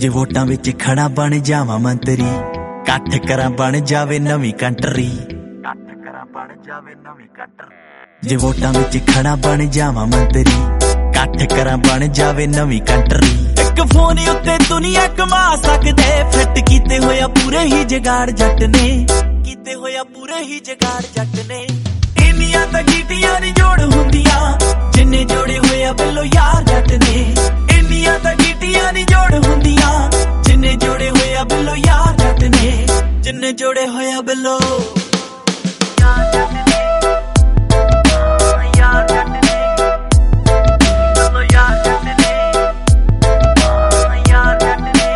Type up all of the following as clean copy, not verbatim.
जे वोटां विच खड़ा बन जावां मंतरी, कट्ठ करां बन जावे नवीं कंट्री। जे वोटां विच खड़ा बन जावां मंतरी, कट्ठ करां बन जावे नवीं कंट्री। एक फोन उत्ते दुनिया कमा सकदे, फिट कीते होया पूरे ही जगाड़ जट ने, कीते होया पूरे ही जगाड़ जट ने। इन्नियां तां गीटियां नी जोड़ हुंदियां, जिन्ने जोड़े होया बिल्लो यार जट ने। इन्नियां तां गीटियां नी जोड़ हुंदियां, जिन्ने जोड़े होया बिल्लो यार जट ने, जिन्ने जोड़े होया बिल्लो यार जट ने, यार जट ने, बिल्लो यार जट ने, यार जट ने।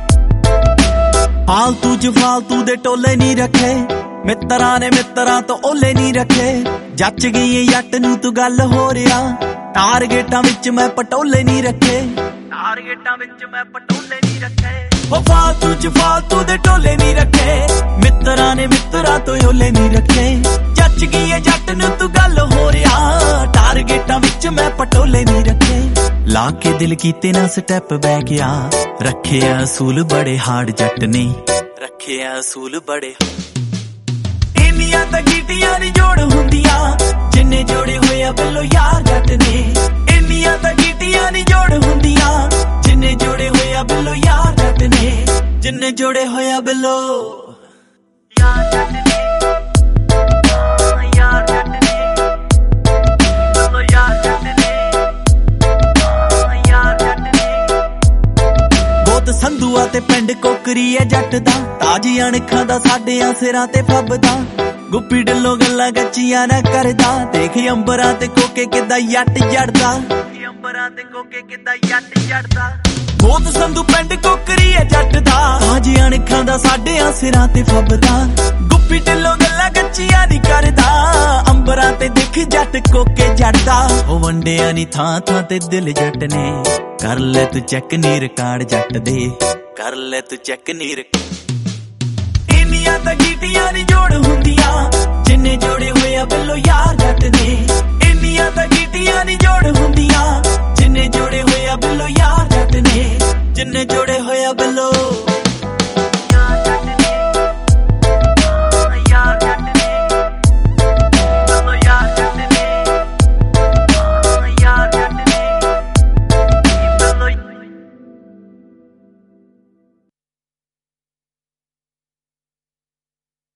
फालतू च फालतू दे टोले नी रखे, मित्तरां ने मित्तरां तो ओले नी रखे। जच गई जट नूं तू गल हो रिया, टारगेटां विच मैं पटोले नी रखे, टारगेटां विच मैं पटोले नी रखे। ओ फालतू च फालतू दे टोले नी रखे, मित्तरां ने मित्तरां तो ओले नी रखे। जच गई जट नूं तू गल हो रिया, टारगेटां विच मैं पटोले नी रखे। ला के दिल कीते ना स्टैप बैक आ, रखे असूल बड़े हार्ड जट ने, रखे असूल बड़े। इन्नियां तां गीटियां नी जोड़ हुंदियां, जिन्ने जोड़े होया बिल्लो यार जट ने। इन्नियां तां गीटियां नी जोड़ हुंदियां, जिन्ने जोड़े होया बिल्लो यार जट ने, जिन्ने जोड़े होया बिल्लो यार जट ने, यार जट ने, बिल्लो यार जट ने, यार जट ने। बहुत संधूआ ते पिंड कोकरी है जट दा, ताजी अणखां दा साडियां सिरां ते फबदा। गुप्पी ढिल्लों गल्लां कच्चियां ना करदा, देख अंबरां ते कोके किद्दां जट जड़दा, अंबरां ते कोके किद्दां जट जड़दा। बहुत संधू पिंड कोकरी है जट दा, ताजी अणखां दा साडियां सिरां ते फबदा। गुप्पी ढिल्लों गल्लां कच्चियां नी करदा, अंबरां ते देख जट कोके जड़दा। ओ वंडिया नी थां थां ते दिल जट ने, कर ले तू चैक नी रिकार्ड जट दे, कर ले तू चैक नी रिकार्ड। इन्नियां तां गीटियां नी जोड़ हुंदियां, जिन्ने जोड़े होया बिल्लो यार जट ने। इन्नियां तां गीटियां नी जोड़ हुंदियां, जिन्ने जोड़े होया बिल्लो यार जट ने, जिन्ने जोड़े होया बिल्लो